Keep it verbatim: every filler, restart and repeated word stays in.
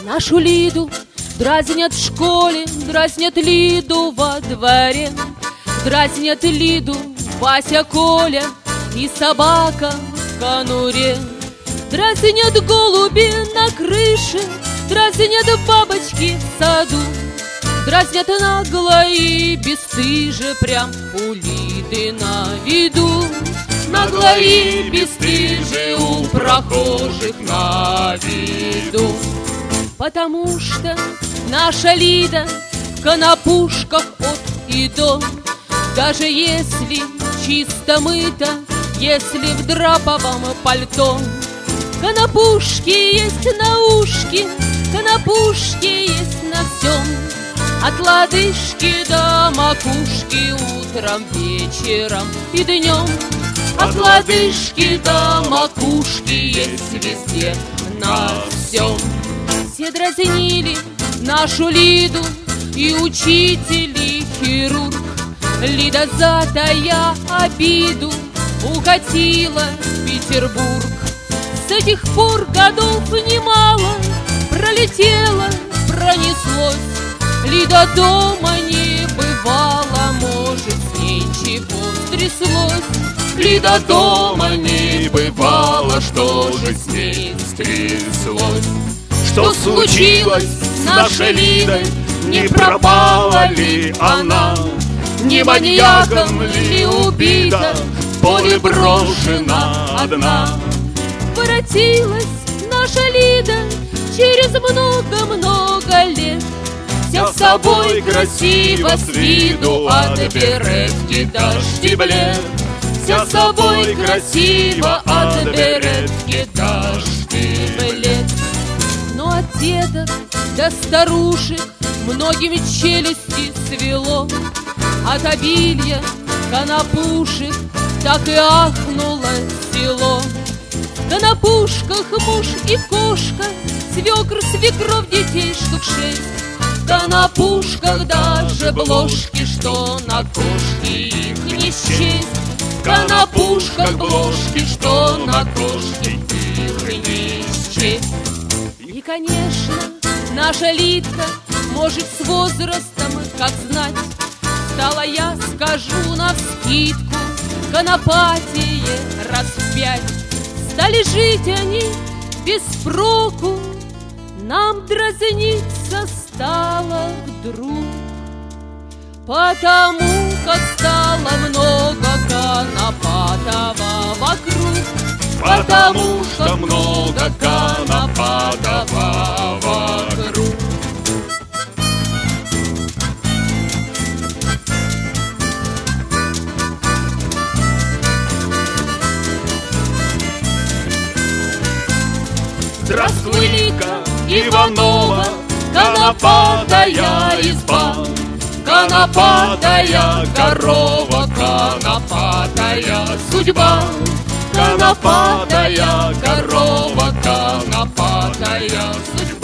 Нашу Лиду дразнят в школе, дразнят Лиду во дворе, дразнят Лиду Вася, Коля и собака в конуре. Дразнят голуби на крыше, дразнят бабочки в саду, дразнят нагло и бесстыже прям у Лиды на виду. Нагло и бесстыже у прохожих на виду. Потому что наша Лида в конопушках от и до, даже если чисто мыта, если в драповом пальто. Конопушки есть на ушки, конопушки есть на всем, от лодыжки до макушки, утром, вечером и днем. От лодыжки до макушки есть везде, на всем. Все дразнили нашу Лиду, и учитель, и хирург. Лида, затая обиду, укатила в Петербург. С этих пор годов немало пролетело, пронеслось. Лида дома не бывала, может, с ней чего стряслось. Лида дома не бывала, что же с ней стряслось? Что случилось с нашей Лидой? Не пропала ли она? Не маньяком ли убита? В поле брошена одна. Воротилась наша Лида через много-много лет, вся собой красиво с виду, от беретки до штиблет. Вся собой красиво, от беретки до штиблет. Но от дедов до старушек многим челюсти свело, от обилья конопушек так и ахнуло село. В конопушках муж и кошка, свекр, свекров, детей штук шесть. В конопушках даже бложки, что на кошке их не счесть. В конопушках бложки, что на кошке их не счесть. И, конечно, наша Лидка может с возрастом, как знать, стала, я скажу навскидку, конопатее раз в пять. Стали жить они без спроку, нам дразниться стало вдруг, потому как стало много конопатого вокруг. Потому что много конопатого вокруг. Здравствуй, Лидка Иванова, конопатая изба, конопатая корова, конопатая судьба. Конопатая корова, конопатая судьба.